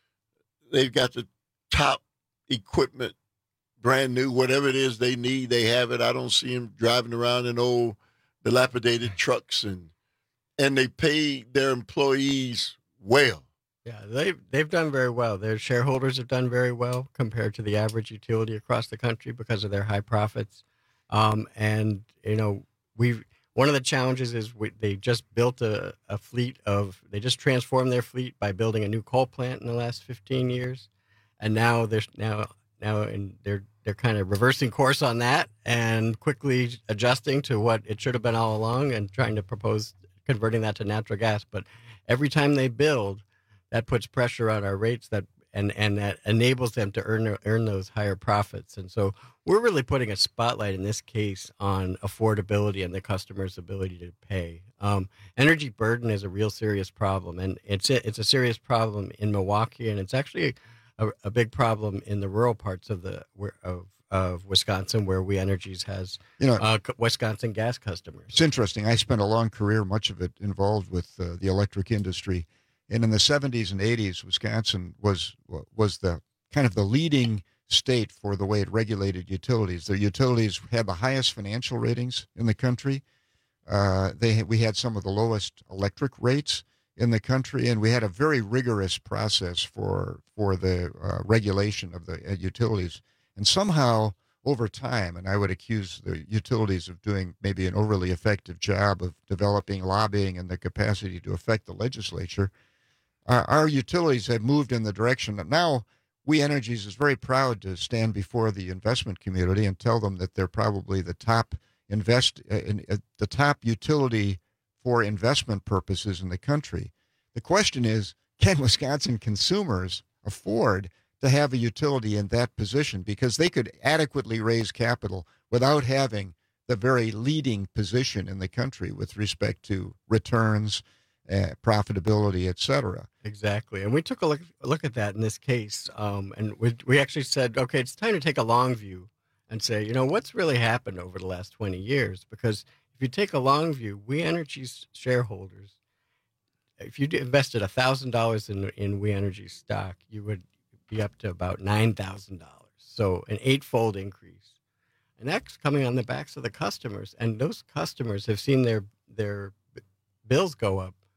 They've got the top equipment, brand new, whatever it is they need, they have it. I don't see them driving around in old dilapidated trucks, and and they pay their employees well. Yeah, they've, they've done very well. Their shareholders have done very well compared to the average utility across the country because of their high profits. Um, and, you know, we've one of the challenges is we, they just built a, a fleet of, they just transformed their fleet by building a new coal plant in the last fifteen years. And now they're now, now and they're, they're kind of reversing course on that and quickly adjusting to what it should have been all along and trying to propose converting that to natural gas. But every time they build, that puts pressure on our rates that and, and that enables them to earn earn those higher profits. And so we're really putting a spotlight in this case on affordability and the customer's ability to pay. Um, energy burden is a real serious problem, and it's a, it's a serious problem in Milwaukee, and it's actually a, a big problem in the rural parts of the of of Wisconsin, where We Energies has You know, uh, Wisconsin gas customers. It's interesting. I spent a long career, much of it involved with uh, the electric industry. And in the seventies and eighties, Wisconsin was was the kind of the leading state for the way it regulated utilities. The utilities had the highest financial ratings in the country. Uh, they we had some of the lowest electric rates in the country, and we had a very rigorous process for for the uh, regulation of the uh, utilities. And somehow, over time, and I would accuse the utilities of doing maybe an overly effective job of developing lobbying and the capacity to affect the legislature. Our, our utilities have moved in the direction that now We Energies is very proud to stand before the investment community and tell them that they're probably the top invest uh, in, uh, the top utility for investment purposes in the country. The question is, can Wisconsin consumers afford to have a utility in that position? Because they could adequately raise capital without having the very leading position in the country with respect to returns, uh, profitability, et cetera. Exactly. And we took a look, a look at that in this case. Um, and we, we actually said, okay, it's time to take a long view and say, you know, what's really happened over the last twenty years? Because if you take a long view, We Energies shareholders, if you invested one thousand dollars in, in We Energies stock, you would be up to about nine thousand dollars. So an eightfold increase. And that's coming on the backs of the customers. And those customers have seen their, their bills go up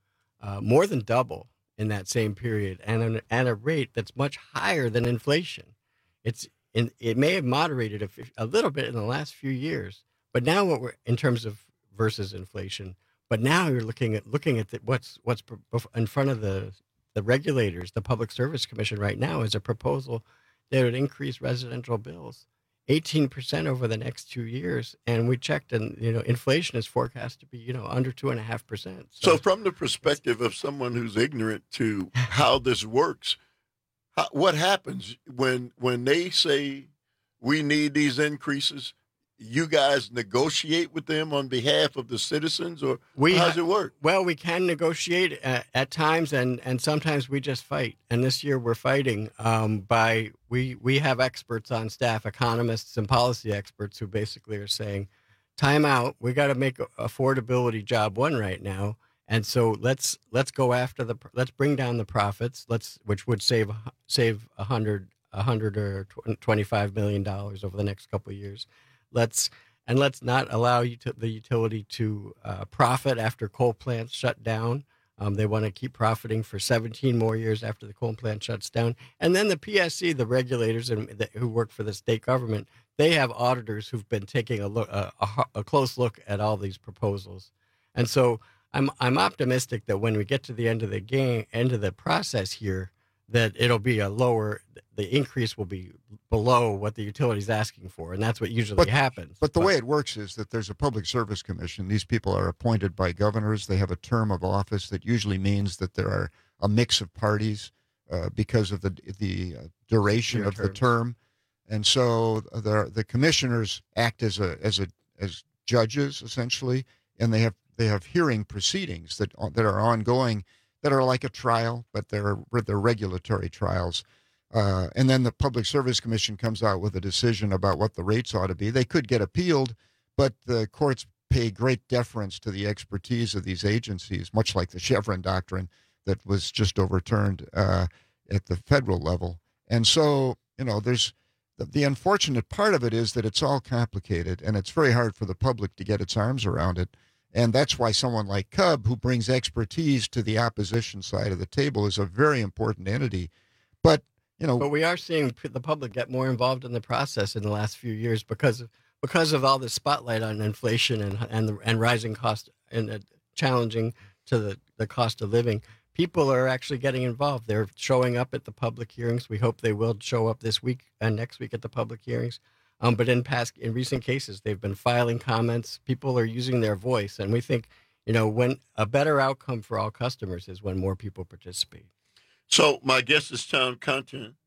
uh, more than double in that same period, and an, at a rate that's much higher than inflation. It's in, it may have moderated a, a little bit in the last few years, but now what we're in terms of versus inflation. But now you're looking at looking at the, what's what's in front of the the regulators. The Public Service Commission right now is a proposal that would increase residential bills eighteen percent over the next two years. And we checked, and you know, inflation is forecast to be you know under two and a half percent. So, from the perspective of someone who's ignorant to how this works, how, what happens when when they say we need these increases? You guys negotiate with them on behalf of the citizens, or we how does it work? Well, we can negotiate at, at times, and, and sometimes we just fight. And this year we're fighting um, by we we have experts on staff, economists and policy experts, who basically are saying, "Time out. We got to make affordability job one right now, and so let's let's go after the let's bring down the profits. Let's which would save save a hundred a hundred or twenty five million dollars over the next couple of years." Let's and let's not allow you to, the utility to uh, profit after coal plants shut down. Um, they want to keep profiting for seventeen more years after the coal plant shuts down. And then the P S C, the regulators and the, who work for the state government, they have auditors who've been taking a look, a, a, a close look at all these proposals. And so I'm I'm optimistic that when we get to the end of the game, end of the process here, that it'll be a lower, the increase will be below what the utility is asking for, and that's what usually but, happens. But the but, way it works is that there's a Public Service Commission. These people are appointed by governors. They have a term of office that usually means that there are a mix of parties uh, because of the the uh, duration Your of terms. the term, and so the the commissioners act as a as a as judges essentially, and they have they have hearing proceedings that that are ongoing, that are like a trial, but they're they're regulatory trials. Uh, and then the Public Service Commission comes out with a decision about what the rates ought to be. They could get appealed, but the courts pay great deference to the expertise of these agencies, much like the Chevron doctrine that was just overturned uh, at the federal level. And so, you know, there's the, the unfortunate part of it is that it's all complicated, and it's very hard for the public to get its arms around it. And that's why someone like C U B, who brings expertise to the opposition side of the table, is a very important entity. But You know, but we are seeing the public get more involved in the process in the last few years because of because of all the spotlight on inflation and and the, and rising cost and uh, challenging to the, the cost of living. People are actually getting involved. They're showing up at the public hearings. We hope they will show up this week and next week at the public hearings. Um, but in past in recent cases, they've been filing comments. People are using their voice, and we think, you know, when a better outcome for all customers is when more people participate. So my guest is Tom Content.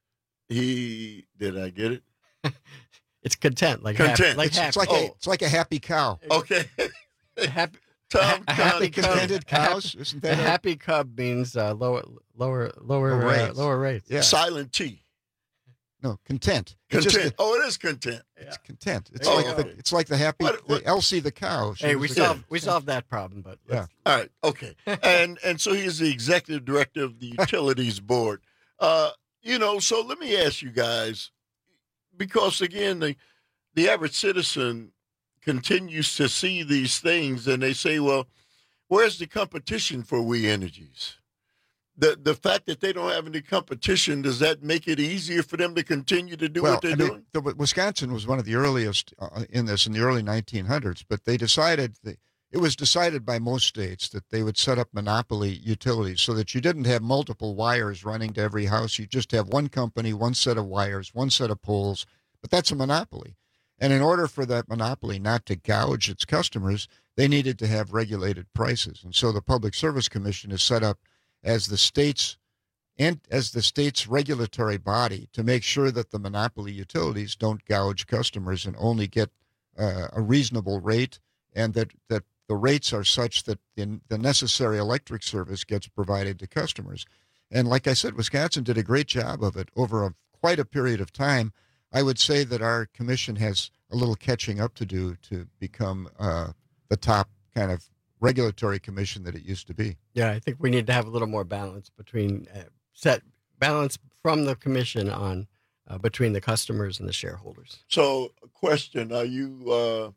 He did I get it? It's content, like content. Happy, like it's, happy. it's like oh. a it's like a happy cow. Okay. happy, Tom a happy contented cows. Isn't that a it? happy cub means uh, lower lower lower Lower uh, rates. lower rates. Yeah. Silent T. No, content. It's Content. just oh, it is content. It's content. It's There like you the go. it's like the happy What- what- the Elsie the cow. She Hey, was we the- solved we solved that problem, but Yeah. let's- All right. Okay. and and so he's the executive director of the Utilities Board. Uh, you know, so let me ask you guys, because again, the the average citizen continues to see these things, and they say, "Well, where's the competition for We Energies?" The the fact that they don't have any competition, does that make it easier for them to continue to do well, what they're I mean, doing? the, Wisconsin was one of the earliest uh, in this in the early nineteen hundreds, but they decided that it was decided by most states that they would set up monopoly utilities so that you didn't have multiple wires running to every house. You just have one company, one set of wires, one set of poles, but that's a monopoly. And in order for that monopoly not to gouge its customers, they needed to have regulated prices. And so the Public Service Commission is set up as the state's and as the state's regulatory body to make sure that the monopoly utilities don't gouge customers and only get uh, a reasonable rate, and that, that the rates are such that the, the necessary electric service gets provided to customers. And like I said, Wisconsin did a great job of it over a, quite a period of time. I would say that our commission has a little catching up to do to become uh, the top kind of regulatory commission that it used to be. Yeah, I think we need to have a little more balance between uh, set balance from the commission on uh, between the customers and the shareholders. So, question: Are you uh,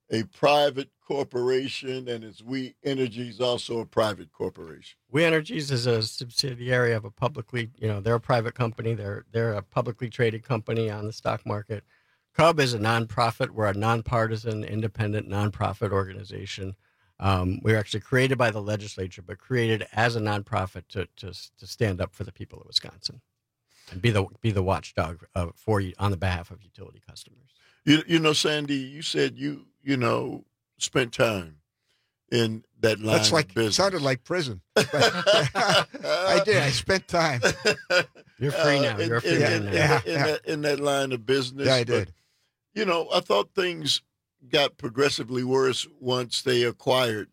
a private corporation, and is We Energies also a private corporation? We Energies is a subsidiary of a publicly, you know, they're a private company. They're they're a publicly traded company on the stock market. C U B is a nonprofit. We're a nonpartisan, independent nonprofit organization. Um, we were actually created by the legislature, but created as a nonprofit to to to stand up for the people of Wisconsin and be the be the watchdog uh, for on the behalf of utility customers. You you know, Sandy, you said you you know spent time in that line That's like of business. sounded like prison. I did. I spent time. You're free now. Uh, in, You're a free in, man in, now. in, Yeah, in, yeah. That, in that line of business. Yeah, I But, did. you know, I thought things got progressively worse once they acquired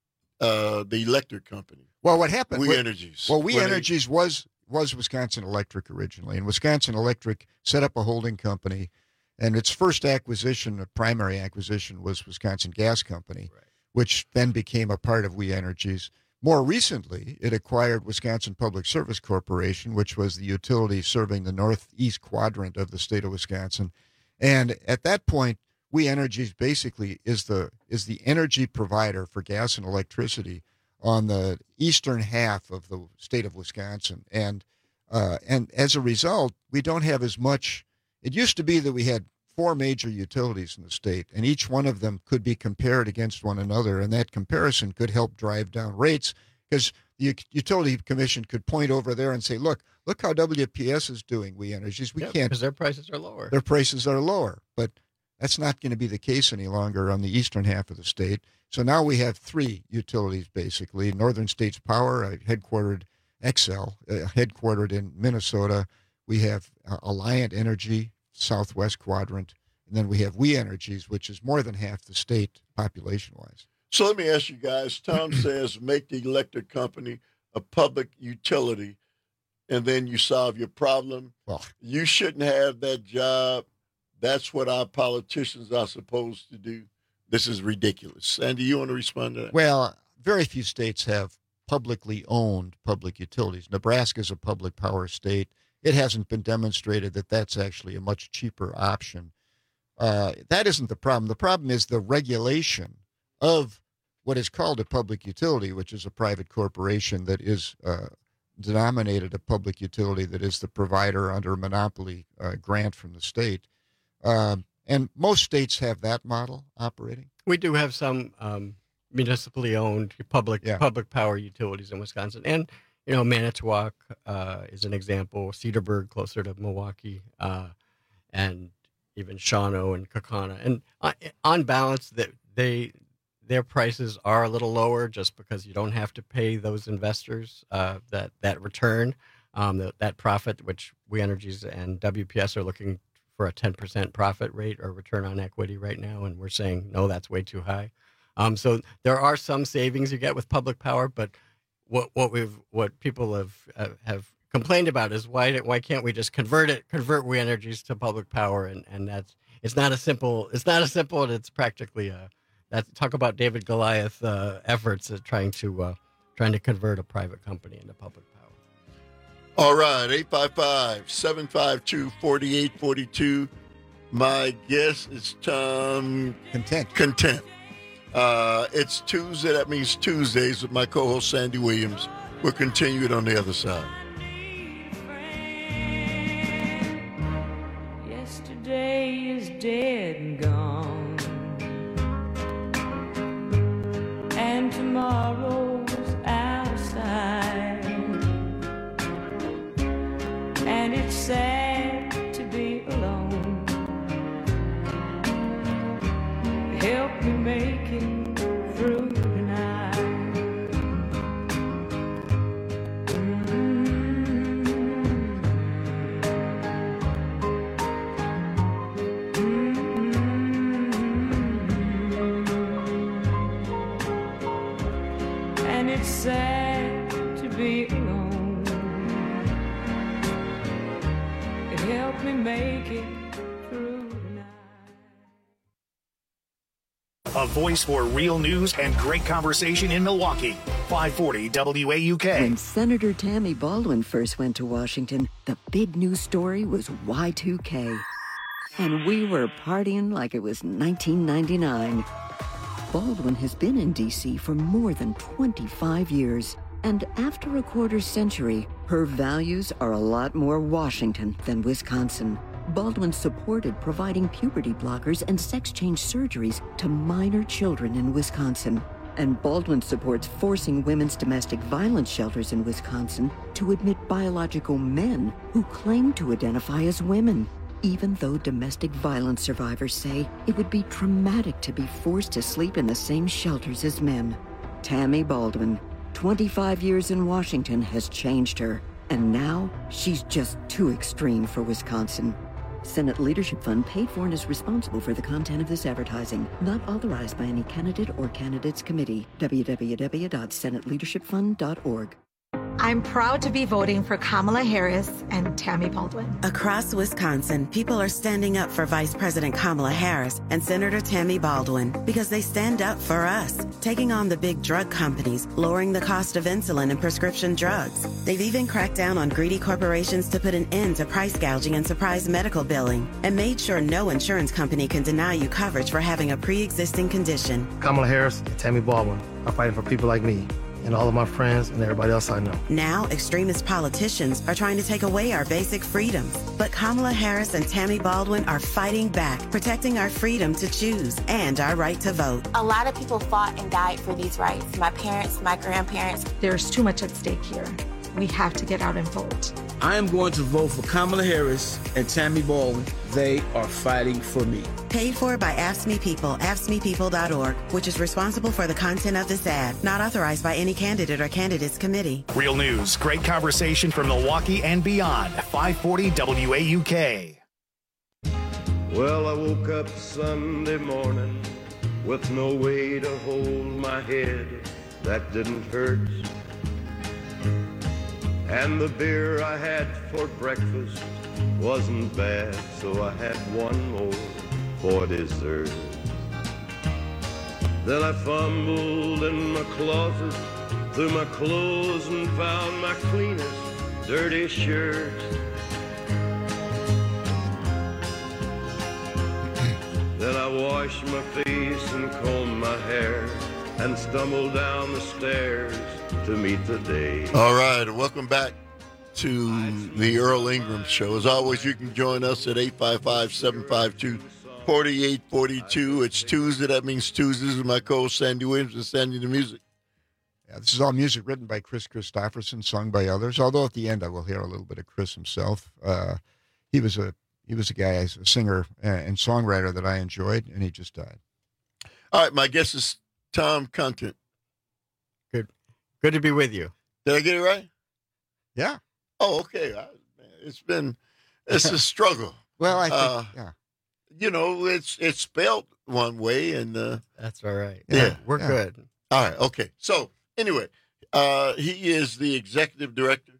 uh, the electric company. Well, what happened? We what- Energies. Well, We When they- Energies was was Wisconsin Electric originally, and Wisconsin Electric set up a holding company, and its first acquisition, a primary acquisition, was Wisconsin Gas Company, Right. which then became a part of We Energies. More recently, it acquired Wisconsin Public Service Corporation, which was the utility serving the northeast quadrant of the state of Wisconsin. And at that point, We Energies basically is the is the energy provider for gas and electricity on the eastern half of the state of Wisconsin. And uh, and as a result, we don't have as much. It used to be that we had four major utilities in the state, and each one of them could be compared against one another, and that comparison could help drive down rates because the U- Utility Commission could point over there and say, look, look how W P S is doing, We Energies. We Yep, can't, because their prices are lower. their prices are lower. But that's not going to be the case any longer on the eastern half of the state. So now we have three utilities, basically. Northern States Power, uh, headquartered Xcel, uh, headquartered in Minnesota. We have uh, Alliant Energy, southwest quadrant. And then we have We Energies, which is more than half the state population-wise. So let me ask you guys. Tom says make the electric company a public utility, and then you solve your problem. Well, You shouldn't have that job. That's what our politicians are supposed to do. This is ridiculous. Sandy, you want to respond to that? Well, very few states have publicly owned public utilities. Nebraska is a public power state. It hasn't been demonstrated that that's actually a much cheaper option. Uh, that isn't the problem. The problem is the regulation of what is called a public utility, which is a private corporation that is uh, denominated a public utility that is the provider under a monopoly uh, grant from the state. Um, and most states have that model operating. We do have some um, municipally owned public Yeah. public power utilities in Wisconsin, and you know Manitowoc uh, is an example. Cedarburg, closer to Milwaukee, uh, and even Shawano and Kaukauna. And uh, on balance, that they their prices are a little lower just because you don't have to pay those investors uh, that that return, um, that that profit, which We Energies and W P S are looking for a ten percent profit rate or return on equity right now, and we're saying no, that's way too high. Um, so there are some savings you get with public power, but what what we've what people have uh, have complained about is why why can't we just convert it convert We Energies to public power, and, and that's it's not a simple it's not a simple and it's practically a that's talk about David Goliath uh, efforts at trying to uh, trying to convert a private company into public power. All right, eight five five, seven five two, four eight four two. My guess is Tom Content. Content. Uh, it's Tuesday. That means Tuesdays with my co-host Sandy Williams. We'll continue it on the other side. Yesterday is dead and gone, and tomorrow's outside, and it's sad to be alone. Help me make it through tonight. And it's sad to be alone. Help me make it through tonight. A voice for real news and great conversation in Milwaukee. five forty W A U K. When Senator Tammy Baldwin first went to Washington, the big news story was Y two K. and we were partying like it was nineteen ninety-nine. Baldwin has been in D C for more than twenty-five years, and after a quarter century, her values are a lot more Washington than Wisconsin. Baldwin supported providing puberty blockers and sex change surgeries to minor children in Wisconsin. And Baldwin supports forcing women's domestic violence shelters in Wisconsin to admit biological men who claim to identify as women, even though domestic violence survivors say it would be traumatic to be forced to sleep in the same shelters as men. Tammy Baldwin, twenty-five years in Washington has changed her, and now she's just too extreme for Wisconsin. Senate Leadership Fund paid for and is responsible for the content of this advertising, not authorized by any candidate or candidates committee. w w w dot senate leadership fund dot org. I'm proud to be voting for Kamala Harris and Tammy Baldwin. Across Wisconsin, people are standing up for Vice President Kamala Harris and Senator Tammy Baldwin because they stand up for us, taking on the big drug companies, lowering the cost of insulin and prescription drugs. They've even cracked down on greedy corporations to put an end to price gouging and surprise medical billing, and made sure no insurance company can deny you coverage for having a pre-existing condition. Kamala Harris and Tammy Baldwin are fighting for people like me and all of my friends and everybody else I know. Now, extremist politicians are trying to take away our basic freedoms. But Kamala Harris and Tammy Baldwin are fighting back, protecting our freedom to choose and our right to vote. A lot of people fought and died for these rights. My parents, my grandparents. There's too much at stake here. We have to get out and vote. I am going to vote for Kamala Harris and Tammy Baldwin. They are fighting for me. Paid for by A F S C M E People, A F S C M E people dot org, which is responsible for the content of this ad, not authorized by any candidate or candidates committee. Real news, great conversation from Milwaukee and beyond. five forty W A U K. Well, I woke up Sunday morning with no way to hold my head. That didn't hurt. And the beer I had for breakfast wasn't bad, so I had one more for dessert. Then I fumbled in my closet through my clothes and found my cleanest dirty shirt. Then I washed my face and combed my hair and stumbled down the stairs to meet the day. All right, welcome back to the Earl Ingram Show. As always, you can join us at eight five five, seven five two, four eight four two. It's Tuesday. That means Tuesdays with my co-host Sandy Williams and Sandy the Music. Yeah, this is all music written by Chris Christopherson, sung by others. Although at the end, I will hear a little bit of Chris himself. Uh, he was a he was a guy, a singer and songwriter that I enjoyed, and he just died. All right, my guest is Tom Content. Good, good to be with you. Did I get it right? Yeah. Oh, okay. I, it's been it's a struggle. Well, I think uh, yeah. You know, it's it's spelled one way, and uh, that's all right. Yeah, yeah we're yeah. good. All right. Okay. So anyway, uh, he is the executive director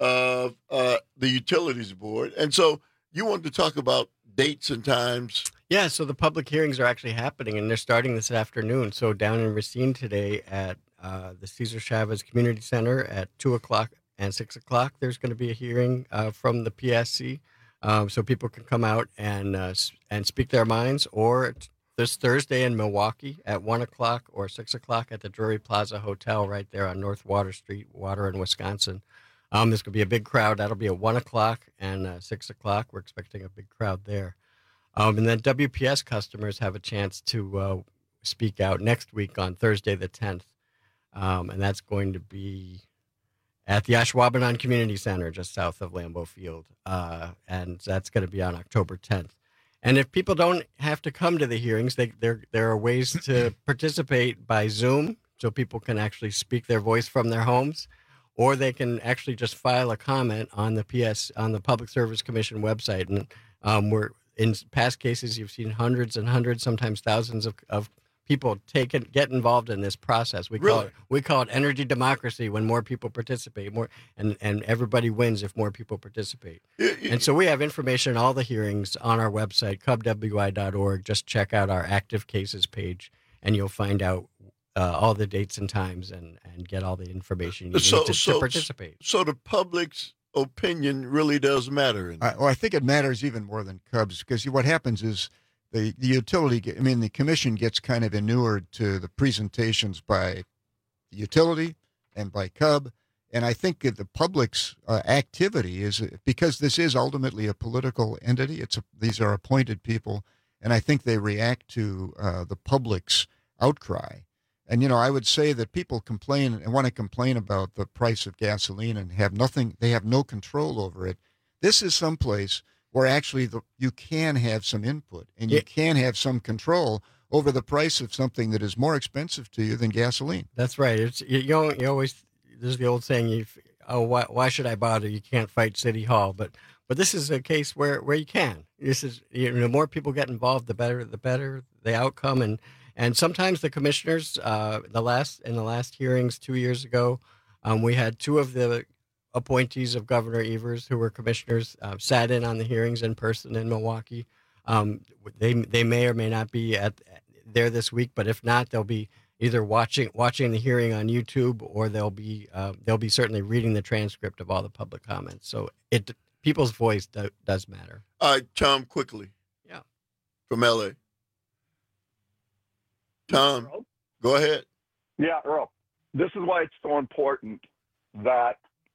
of uh, the Utilities Board, and so you wanted to talk about dates and times. Yeah, so the public hearings are actually happening, and they're starting this afternoon. So down in Racine today at uh, the Cesar Chavez Community Center at two o'clock and six o'clock, there's going to be a hearing uh, from the P S C, um, so people can come out and uh, and speak their minds. Or this Thursday in Milwaukee at one o'clock or six o'clock at the Drury Plaza Hotel right there on North Water Street, Water in Wisconsin. Um, there's going to be a big crowd. That'll be at one o'clock and uh, six o'clock. We're expecting a big crowd there. Um, and then W P S customers have a chance to uh, speak out next week on Thursday the tenth. Um, and that's going to be at the Ashwaubenon Community Center just south of Lambeau Field. Uh, and that's going to be on October tenth. And if people don't have to come to the hearings, they, there there are ways to participate by Zoom, so people can actually speak their voice from their homes. Or they can actually just file a comment on the P S on the Public Service Commission website. And um, we're in past cases, you've seen hundreds and hundreds, sometimes thousands of, of people take it, get involved in this process. We call Really? it we call it energy democracy when more people participate, more and, and everybody wins if more people participate. And so we have information on all the hearings on our website, cub w i dot org. Just check out our active cases page, and you'll find out Uh, all the dates and times and, and get all the information you So, need to, so, to participate. So the public's opinion really does matter. In I, well, I think it matters even more than Cubs, because what happens is the, the utility, I mean, the commission gets kind of inured to the presentations by the utility and by Cub. And I think that the public's uh, activity is, because this is ultimately a political entity, it's a, these are appointed people, and I think they react to uh, the public's outcry. And, you know, I would say that people complain and want to complain about the price of gasoline and have nothing, they have no control over it. This is someplace where actually the, you can have some input and you yeah. can have some control over the price of something that is more expensive to you than gasoline. That's right. It's you, you, know, you always, there's the old saying, you, oh, why, why should I bother? You can't fight City Hall. But but this is a case where, where you can. This is, you know, the more people get involved, the better the better the outcome. And and sometimes the commissioners, uh, the last in the last hearings two years ago, um, we had two of the appointees of Governor Evers, who were commissioners, uh, sat in on the hearings in person in Milwaukee. Um, they they may or may not be at there this week, but if not, they'll be either watching watching the hearing on YouTube, or they'll be uh, they'll be certainly reading the transcript of all the public comments. So it people's voice do, does matter. All right, Tom, quickly. Yeah. From L A. Tom, Earl? Go ahead. Yeah, Earl. This is why it's so important that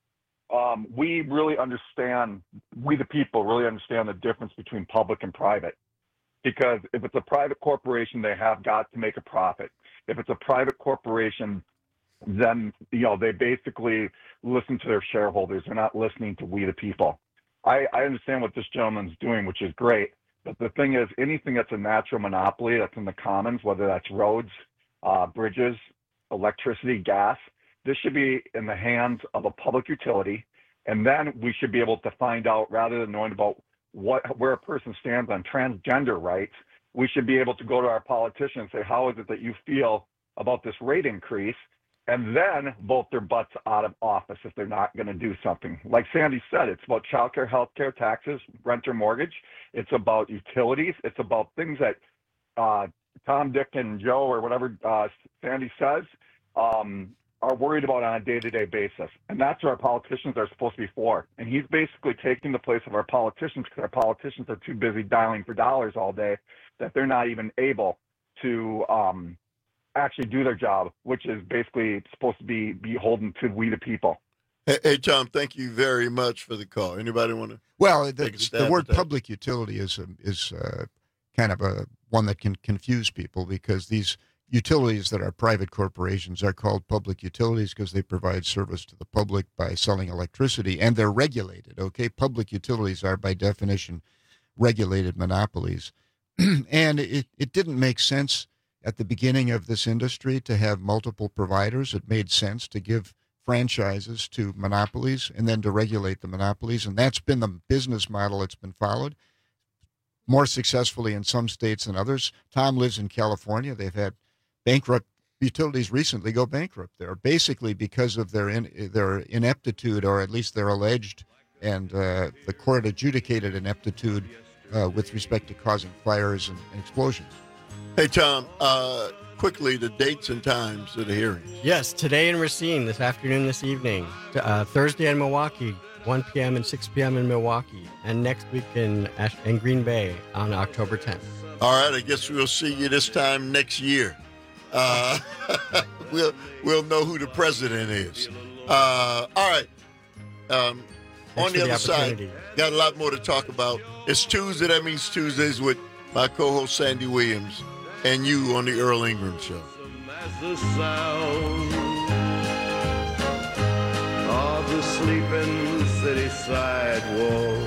um, we really understand, we the people really understand the difference between public and private. Because if it's a private corporation, they have got to make a profit. If it's a private corporation, then, you know, they basically listen to their shareholders. They're not listening to we the people. I, I understand what this gentleman's doing, which is great. But the thing is, anything that's a natural monopoly that's in the commons, whether that's roads, uh, bridges, electricity, gas, this should be in the hands of a public utility. And then we should be able to find out, rather than knowing about what where a person stands on transgender rights, we should be able to go to our politicians and say, how is it that you feel about this rate increase? And then vote their butts out of office if they're not going to do something. Like Sandy said, it's about childcare, healthcare, taxes, rent or mortgage. It's about utilities. It's about things that uh, Tom, Dick, and Joe, or whatever uh, Sandy says, um, are worried about on a day-to-day basis. And that's what our politicians are supposed to be for. And he's basically taking the place of our politicians, because our politicians are too busy dialing for dollars all day that they're not even able to um, actually do their job, which is basically supposed to be beholden to we the people. Hey, hey Tom, thank you very much for the call. Anybody want to? Well, the, the word public utility is a, is a, kind of a one that can confuse people, because these utilities that are private corporations are called public utilities because they provide service to the public by selling electricity, and they're regulated. Okay, public utilities are by definition regulated monopolies, and it, it didn't make sense at the beginning of this industry to have multiple providers. It made sense to give franchises to monopolies and then to regulate the monopolies. And that's been the business model that's been followed more successfully in some states than others. Tom lives in California. They've had bankrupt utilities recently go bankrupt there, basically because of their in, their ineptitude, or at least their alleged and uh, the court adjudicated ineptitude uh, with respect to causing fires and, and explosions. Hey, Tom, uh, quickly, the dates and times of the hearings. Yes, today in Racine, this afternoon, this evening. Uh, Thursday in Milwaukee, one p.m. and six p.m. in Milwaukee. And next week in, in Green Bay on October tenth. All right, I guess we'll see you this time next year. Uh, we'll, we'll know who the president is. Uh, all right. Um, on the, the other side, got a lot more to talk about. It's Tuesday. That means Tuesdays with my co-host Sandy Williams and you on the Earl Ingram Show. As the sound of the sleeping city sidewalk,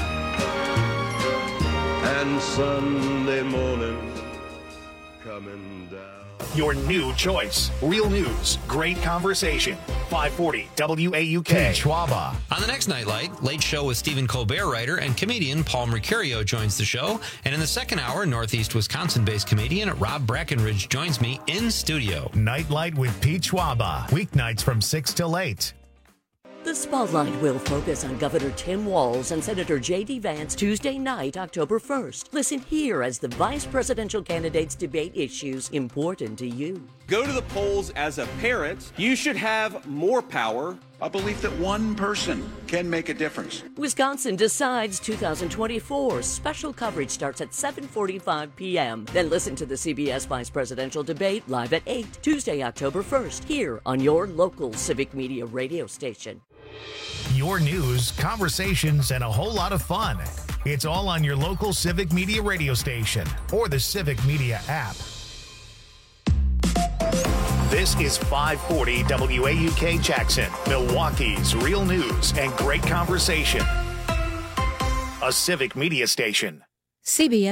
and Sunday morning coming down. Your new choice. Real news. Great conversation. five forty W A U K. Schwaba. On the next Nightlight, Late Show with Stephen Colbert writer and comedian Paul Mercurio joins the show. And in the second hour, Northeast Wisconsin-based comedian Rob Brackenridge joins me in studio. Nightlight with Pete Schwaba. Weeknights from six till eight. The Spotlight will focus on Governor Tim Walz and Senator J D. Vance Tuesday night, October first. Listen here as the vice presidential candidates debate issues important to you. Go to the polls as a parent. You should have more power a belief that one person can make a difference. Wisconsin Decides two thousand twenty-four. Special coverage starts at seven forty-five p.m. Then listen to the C B S Vice Presidential Debate live at eight, Tuesday, October first, here on your local Civic Media radio station. Your news, conversations, and a whole lot of fun. It's all on your local Civic Media radio station or the Civic Media app. This is five forty W A U K Jackson, Milwaukee's real news and great conversation. A Civic Media station. C B S